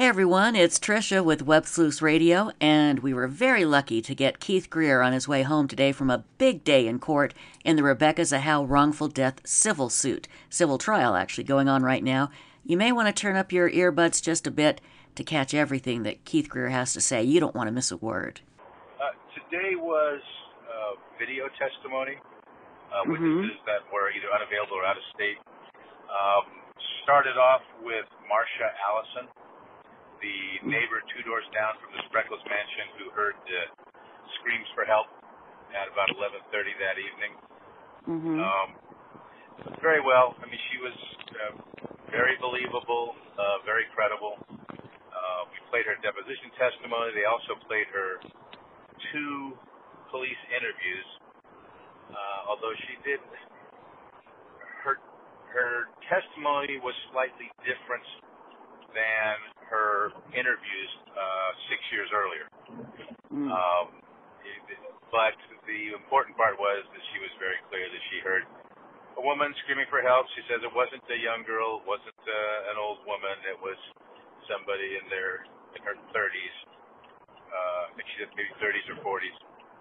Hey everyone, it's Trisha with Web Sleuths Radio, and we were very lucky to get Keith Greer on his way home today from a big day in court in the Rebecca Zahau wrongful death civil trial actually going on right now. You may want to turn up your earbuds just a bit to catch everything that Keith Greer has to say. You don't want to miss a word. Today was video testimony, witnesses that were either unavailable or out of state. Started off with Marcia Allison, the neighbor 2 doors down from the Spreckles mansion, who heard screams for help at about 11:30 that evening. Very well. I mean, she was very believable, very credible. We played her deposition testimony. They also played her 2 police interviews, although she did her testimony was slightly different than her interviews 6 years earlier. But the important part was that she was very clear that she heard a woman screaming for help. She says it wasn't a young girl, it wasn't an old woman, it was somebody in her 30s. I think she said maybe 30s or 40s.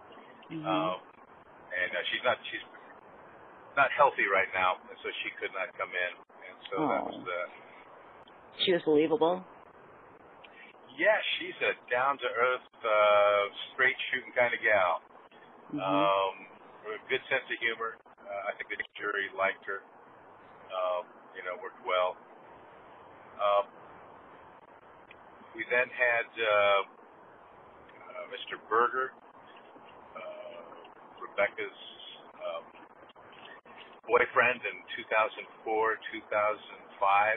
And she's not healthy right now, and so she could not come in. And so that was She was believable? Yeah, she's a down-to-earth, straight-shooting kind of gal. With a good sense of humor. I think the jury liked her. Worked well. We then had Mr. Berger, Rebecca's boyfriend in 2004, 2005.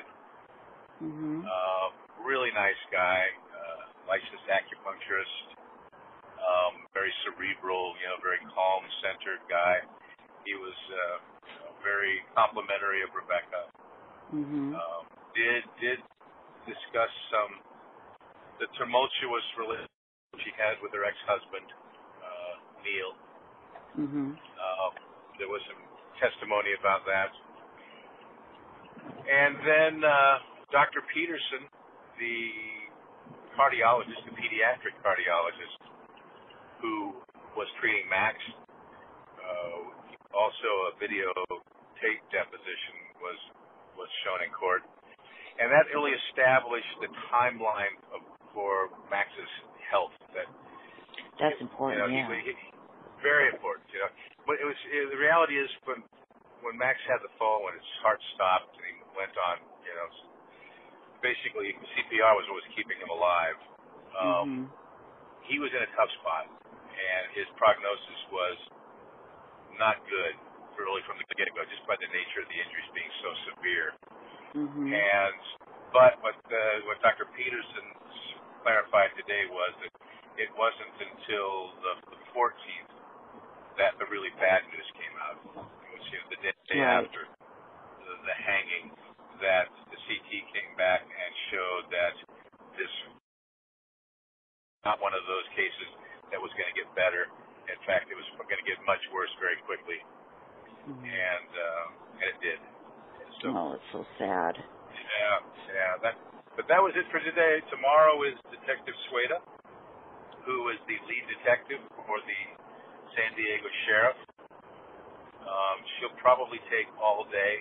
Really nice guy, licensed acupuncturist, very cerebral, very calm, centered guy. He was very complimentary of Rebecca. Did discuss the tumultuous relationship she had with her ex-husband, Neil. There was some testimony about that. And then Dr. Peterson, the cardiologist, the pediatric cardiologist who was treating Max, also a videotape deposition was shown in court. And that really established the timeline for Max's health. That's important, very important, But the reality is when Max had the fall, when his heart stopped and he went on, basically CPR was what was keeping him alive. He was in a tough spot, and his prognosis was not good, really from the get-go, just by the nature of the injuries being so severe. But what Dr. Peterson clarified today was that it wasn't until the 14th that the really bad news came out, which is the day after the hanging, that the CT came back and showed that this not one of those cases that was going to get better. In fact, it was going to get much worse very quickly, and it did. So, it's so sad. But that was it for today. Tomorrow is Detective Sueda, who is the lead detective for the San Diego sheriff. She'll probably take all day.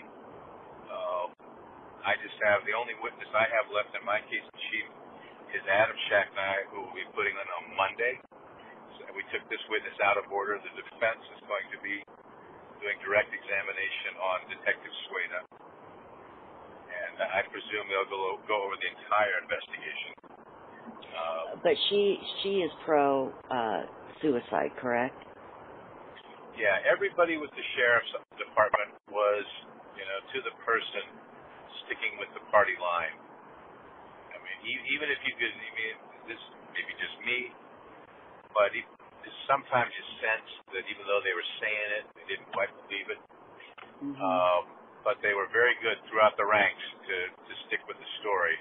I just have the only witness I have left in my case in chief is Adam Shacknai, who will be putting in on Monday. So we took this witness out of order. The defense is going to be doing direct examination on Detective Sueda, and I presume they'll go over the entire investigation. But she is pro suicide, correct? Yeah, everybody with the sheriff's department was, to the person, sticking with the party line. I mean, even if you could, this may be just me, but sometimes you sense that even though they were saying it, they didn't quite believe it. But they were very good throughout the ranks to stick with the story.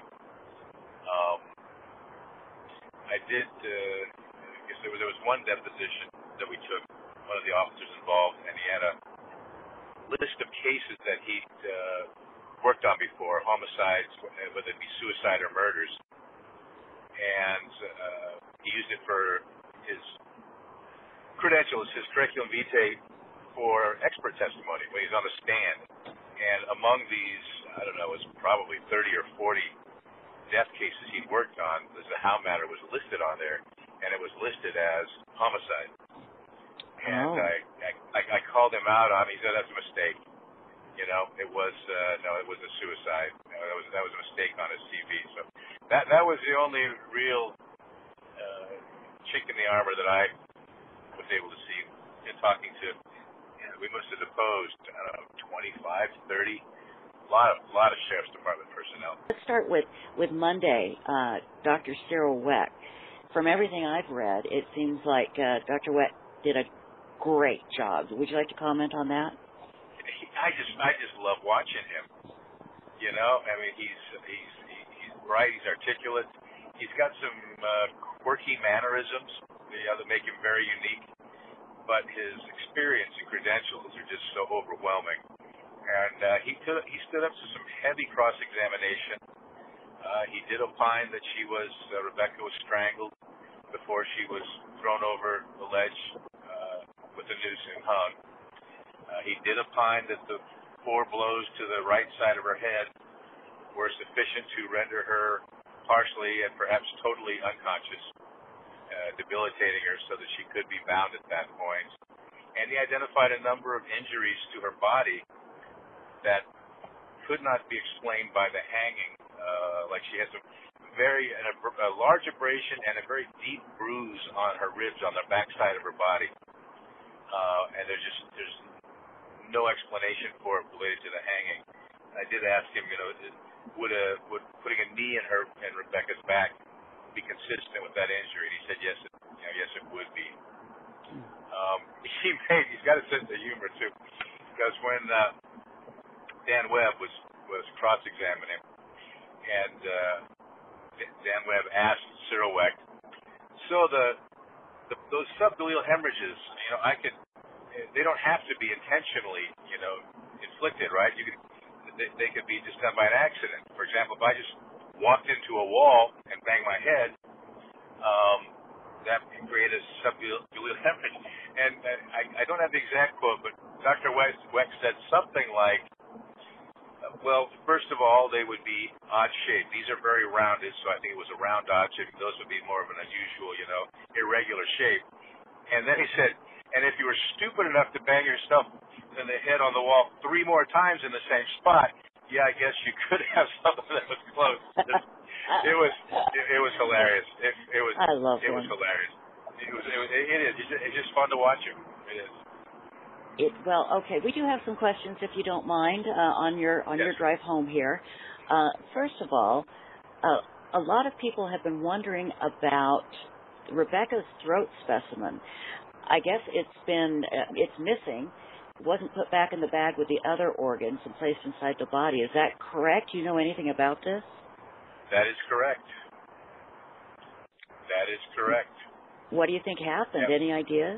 I did, because there was one deposition that we took, one of the officers involved, and he had a list of cases that he'd worked on before, homicides, whether it be suicide or murders. and he used it for his credentials, his curriculum vitae for expert testimony when he's on the stand. And among these, I don't know, it was probably 30 or 40 death cases he'd worked on, the Howe matter was listed on there, and it was listed as homicide. And I called him out on it. He said, that's a mistake. You know, it was it was a suicide. That was a mistake on his CV. So that was the only real chink in the armor that I was able to see in talking to. We must have deposed 25, 30, a lot of Sheriff's Department personnel. Let's start with Monday, Dr. Cyril Wecht. From everything I've read, it seems like Dr. Wecht did a great job. Would you like to comment on that? I just love watching him. You know, I mean, he's bright, he's articulate. He's got some quirky mannerisms, that make him very unique. But his experience and credentials are just so overwhelming. And he stood up to some heavy cross-examination. He did opine that Rebecca was strangled before she was thrown over the ledge with a noose and hung. He did opine that the 4 blows to the right side of her head were sufficient to render her partially and perhaps totally unconscious, debilitating her so that she could be bound at that point. And he identified a number of injuries to her body that could not be explained by the hanging, like she had a large abrasion and a very deep bruise on her ribs on the backside of her body. And there's no explanation for it related to the hanging. I did ask him, would putting a knee in Rebecca's back be consistent with that injury? And he said yes, yes it would be. He's got a sense of humor too, because when Dan Webb was cross-examining, and Dan Webb asked Cyril Wecht, so those subgaleal hemorrhages, they don't have to be intentionally, inflicted, right? They could be just done by an accident. For example, if I just walked into a wall and banged my head, that can create a subgaleal hemorrhage. And I don't have the exact quote, but Dr. Wecht said something like, well, first of all, they would be odd shaped. These are very rounded, so I think it was a round odd shape. Those would be more of an unusual, irregular shape. And then he said, and if you were stupid enough to bang yourself in the head on the wall 3 more times in the same spot, yeah, I guess you could have something that was close. It was hilarious. I love him. It was hilarious. It is. It's just fun to watch him. It is. Well, okay. We do have some questions, if you don't mind, on your drive home here. First of all, a lot of people have been wondering about Rebecca's throat specimen. I guess it's missing. It wasn't put back in the bag with the other organs and placed inside the body. Is that correct? Do you know anything about this? That is correct. That is correct. What do you think happened? Yep. Any ideas?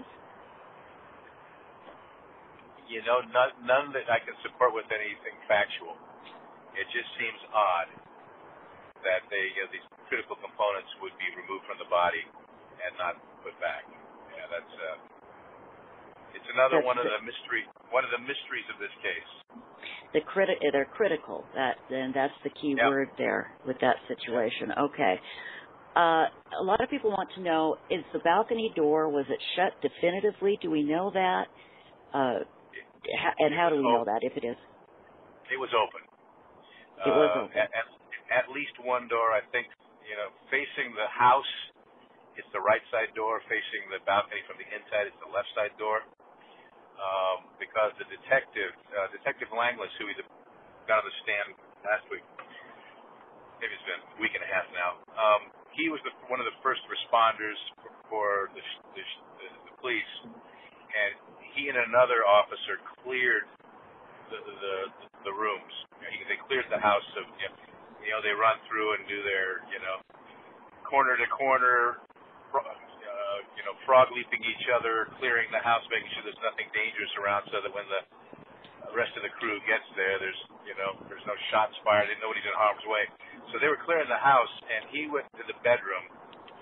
None that I can support with anything factual. It just seems odd that these critical components would be removed from the body and not put back. Yeah, that's it's another one of the mysteries of this case. They're critical. That's the key word there with that situation. Okay. A lot of people want to know: is the balcony door, was it shut definitively? Do we know that? And how do we know that, if it is? It was open. It was open. At least one door, I think, facing the house, it's the right side door. Facing the balcony from the inside, it's the left side door. Because the Detective Langlis, who we got on the stand last week, maybe it's been a week and a half now, he was one of the first responders for the police, and he and another officer cleared the rooms. They cleared the house of, they run through and do their, corner to corner, frog leaping each other, clearing the house, making sure there's nothing dangerous around, so that when the rest of the crew gets there, there's no shots fired, and nobody's in harm's way. So they were clearing the house, and he went to the bedroom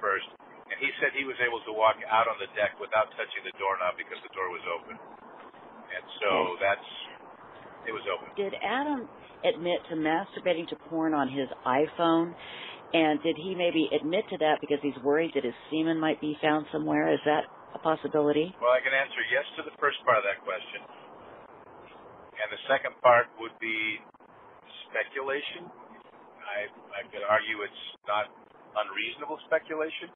first, and he said he was able to walk out on the deck without touching the doorknob because the door was open. And so it was open. Did Adam admit to masturbating to porn on his iPhone? And did he maybe admit to that because he's worried that his semen might be found somewhere? Is that a possibility? Well, I can answer yes to the first part of that question. And the second part would be speculation. I could argue it's not unreasonable speculation.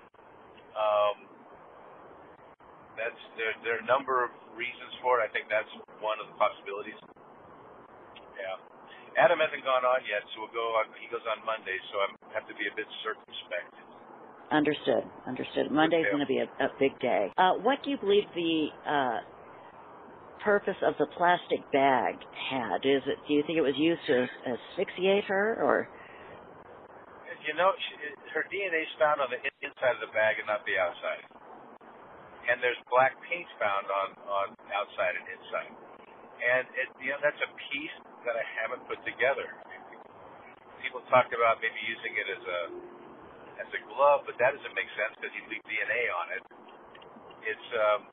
There are a number of reasons for it. I think that's one of the possibilities. Yeah. Adam hasn't gone on yet, so he goes on Monday, so I have to be a bit circumspect. Understood. Monday's going to be a big day. What do you believe the purpose of the plastic bag had? Do you think it was used to asphyxiate her, or? You know, her DNA is found on the inside of the bag and not the outside. And there's black paint found on outside and inside. And that's a piece that I haven't put together. People talked about maybe using it as a glove, but that doesn't make sense because you leave DNA on it. It's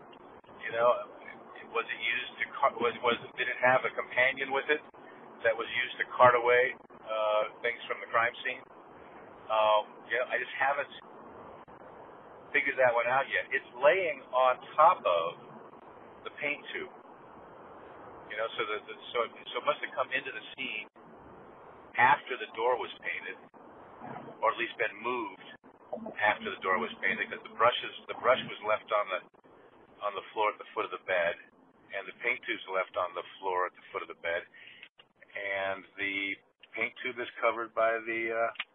was it used to did it have a companion with it that was used to cart away things from the crime scene? I just haven't figured that one out yet. It's laying on top of the paint tube. So it must have come into the scene after the door was painted, or at least been moved after the door was painted, because the brush was left on the floor at the foot of the bed, and the paint tube's left on the floor at the foot of the bed, and the paint tube is covered by the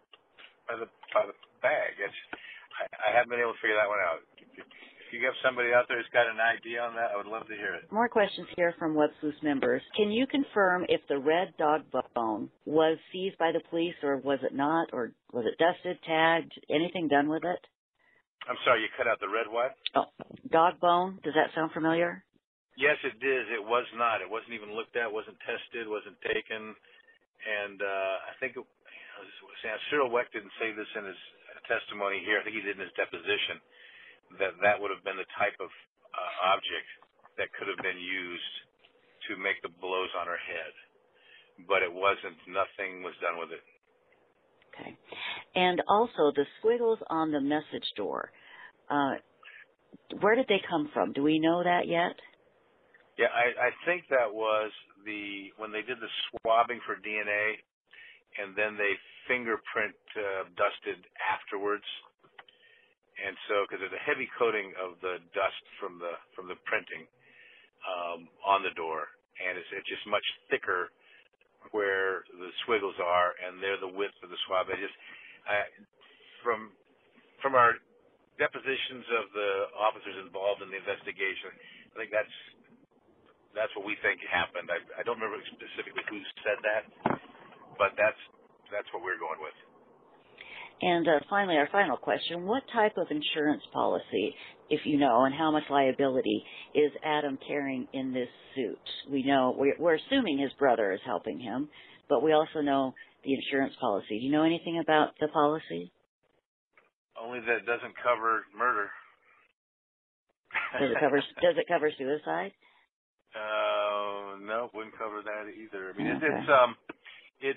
bag. I haven't been able to figure that one out. If you have somebody out there who's got an idea on that, I would love to hear it. More questions here from Web Sleuth members. Can you confirm if the red dog bone was seized by the police, or was it not, or was it dusted, tagged, anything done with it? I'm sorry, you cut out the red what? Oh, dog bone. Does that sound familiar? Yes, it did. It was not. It wasn't even looked at, wasn't tested, wasn't taken. And I think Cyril Wecht didn't say this in his testimony here. I think he did in his deposition, that would have been the type of object that could have been used to make the blows on her head. But it wasn't. Nothing was done with it. Okay. And also, the squiggles on the message door, where did they come from? Do we know that yet? Yeah, I think that was when they did the swabbing for DNA, and then they fingerprint dusted afterwards. And so, because there's a heavy coating of the dust from the printing on the door, and it's just much thicker where the squiggles are, and they're the width of the swab. From our depositions of the officers involved in the investigation, I think that's what we think happened. I don't remember specifically who said that, but that's what we're going with. And finally, our final question, what type of insurance policy, if you know, and how much liability is Adam carrying in this suit? We know, we're assuming his brother is helping him, but we also know the insurance policy. Do you know anything about the policy? Only that it doesn't cover murder. Does it cover suicide? No, it wouldn't cover that either. I mean, okay.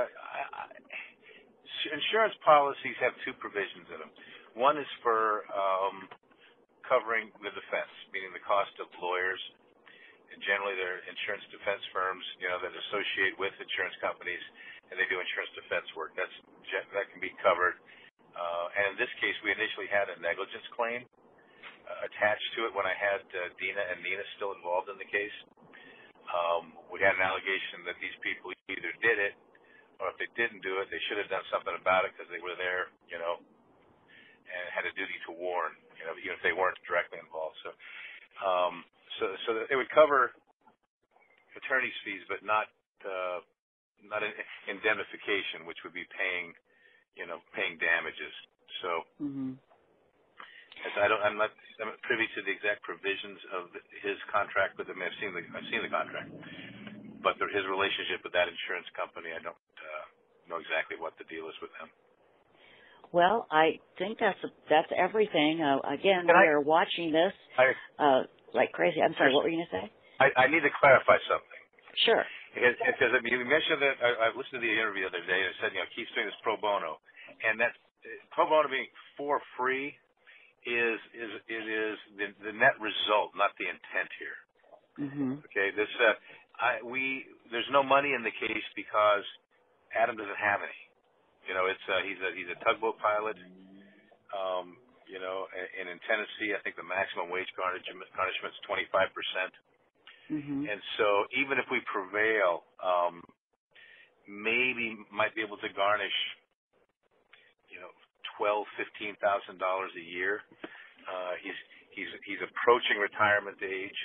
Insurance policies have two provisions in them. One is for covering the defense, meaning the cost of lawyers. And generally, they're insurance defense firms, that associate with insurance companies, and they do insurance defense work. That can be covered. And in this case, we initially had a negligence claim attached to it when I had Dina and Nina still involved in the case. We had an allegation that these people either did it, or if they didn't do it, they should have done something about it because they were there, and had a duty to warn, even if they weren't directly involved. So it would cover attorney's fees, but not an indemnification, which would be paying damages. So I'm not privy to the exact provisions of his contract with them. I've seen the contract, but his relationship with that insurance company, I don't know exactly what the deal is with them. Well, I think that's everything. Again, we are watching this like crazy. I'm sorry, what were you going to say? I need to clarify something. Sure. Because you mentioned that I listened to the interview the other day, and it said, Keith's doing this pro bono, and that pro bono being for free is the net result, not the intent here. Mm-hmm. Okay, there's no money in the case because Adam doesn't have any. He's a tugboat pilot. And in Tennessee, I think the maximum wage garnishment is 25%. Mm-hmm. And so even if we prevail, maybe might be able to garnish, $12,000-$15,000 a year. He's approaching retirement age.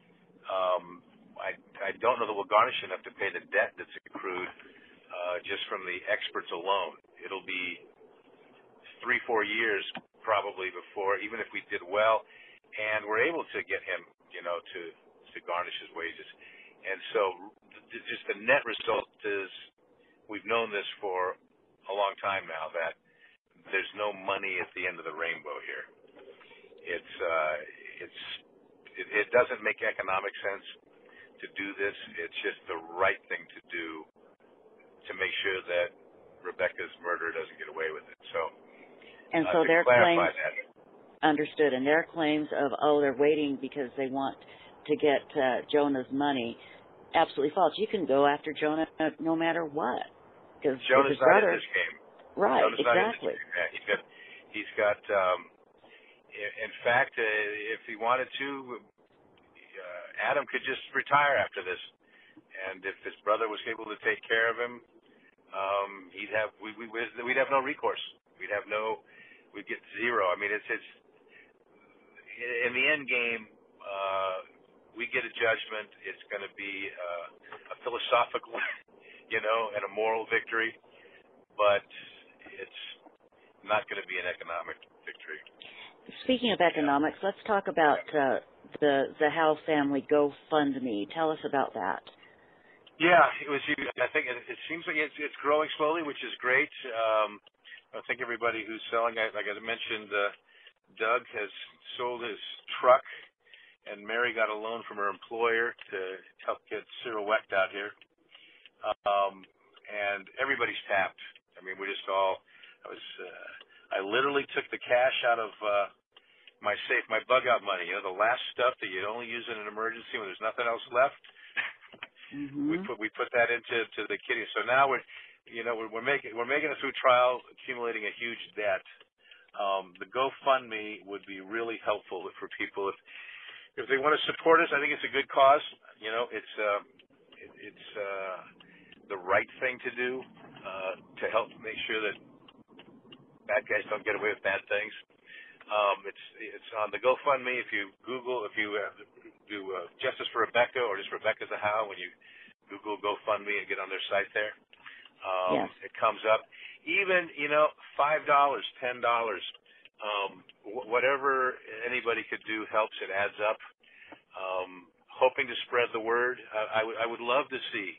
I don't know that we'll garnish enough to pay the debt that's accrued just from the experts alone. It'll be 3-4 years probably before, even if we did well, and we're able to get him, to garnish his wages. And so just the net result is we've known this for a long time now that there's no money at the end of the rainbow here. It doesn't make economic sense to do this. It's just the right thing to do to make sure that Rebecca's murderer doesn't get away with it. So their claims, that. Understood, and their claims of, they're waiting because they want to get Jonah's money, absolutely false. You can go after Jonah no matter what. Because Jonah's his brother, not in this game. Right, Jonah's exactly. Not in this game. Yeah, he's got in fact, if he wanted to, Adam could just retire after this. And if his brother was able to take care of him, we'd have no recourse. We'd get zero. I mean, it's in the end game. We get a judgment. It's going to be a philosophical, and a moral victory, but it's not going to be an economic victory. Speaking of economics, let's talk about the Zahau family GoFundMe. Tell us about that. Yeah, I think it seems like it's growing slowly, which is great. I think everybody who's selling, like I mentioned, Doug has sold his truck, and Mary got a loan from her employer to help get Cyril Wecht out here. And everybody's tapped. I mean, I literally took the cash out of my safe, my bug out money, the last stuff that you'd only use in an emergency when there's nothing else left. Mm-hmm. We put that into the kitty. So now we're making it through trial, accumulating a huge debt. The GoFundMe would be really helpful for people if they want to support us. I think it's a good cause. It's the right thing to do to help make sure that bad guys don't get away with bad things. It's on the GoFundMe. If you do Justice for Rebecca or just Rebecca Zahau, when you Google GoFundMe and get on their site there, yes. It comes up. Even $5, $10, whatever anybody could do helps. It adds up. Hoping to spread the word. I would love to see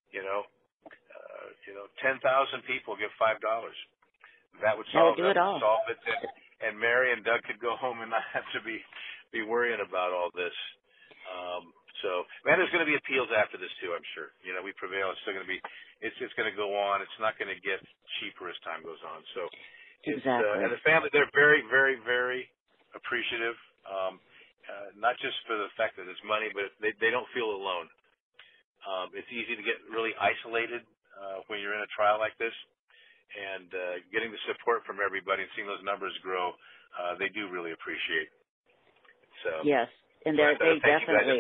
10,000 people give $5. That would solve it. And Mary and Doug could go home and not have to be worrying about all this. There's going to be appeals after this too, I'm sure. We prevail. It's still going to be. It's going to go on. It's not going to get cheaper as time goes on. So, exactly. And the family, they're very, very, very appreciative. Not just for the fact that it's money, but they don't feel alone. It's easy to get really isolated when you're in a trial like this, and getting the support from everybody and seeing those numbers grow, they do really appreciate. So yes, and they definitely.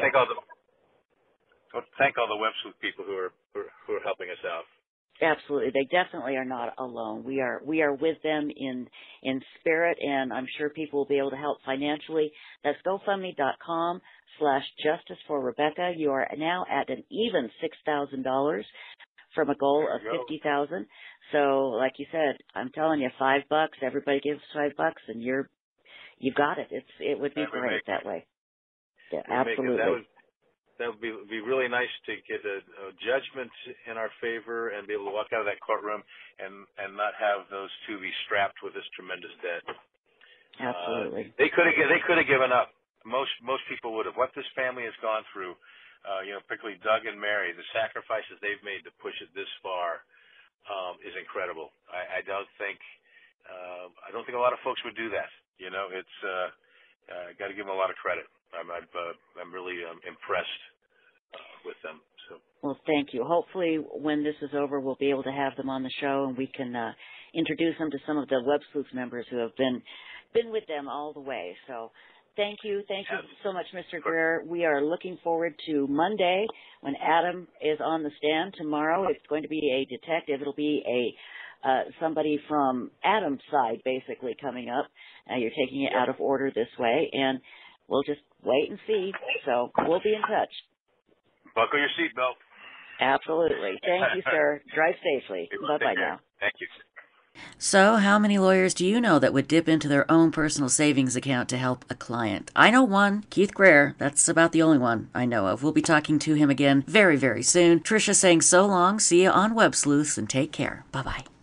Thank all the Web Sleuth people who are helping us out. Absolutely, they definitely are not alone. We are with them in spirit, and I'm sure people will be able to help financially. That's GoFundMe.com/Justice for Rebecca. You are now at an even $6,000 from a goal of $50,000. So, like you said, I'm telling you, $5. Everybody gives $5, and you've got it. It would be great that way. Yeah, absolutely. that would be really nice to get a judgment in our favor and be able to walk out of that courtroom and not have those two be strapped with this tremendous debt. Absolutely. They could have given up. Most people would have. What this family has gone through, particularly Doug and Mary, the sacrifices they've made to push it this far is incredible. I don't think a lot of folks would do that. It's got to give them a lot of credit. I'm really impressed with them. So. Well, thank you. Hopefully, when this is over, we'll be able to have them on the show, and we can introduce them to some of the Web Sleuth members who have been with them all the way. So, thank you so much, Mr. Greer. We are looking forward to Monday when Adam is on the stand. Tomorrow, it's going to be a detective. It'll be somebody from Adam's side, basically, coming up. You're taking it out of order this way, and we'll just wait and see. So we'll be in touch. Buckle your seatbelt. Absolutely. Thank you, sir. Drive safely. Bye-bye now. Thank you. So, how many lawyers do you know that would dip into their own personal savings account to help a client? I know one, Keith Greer. That's about the only one I know of. We'll be talking to him again very, very soon. Tricia saying so long. See you on Web Sleuths, and take care. Bye-bye.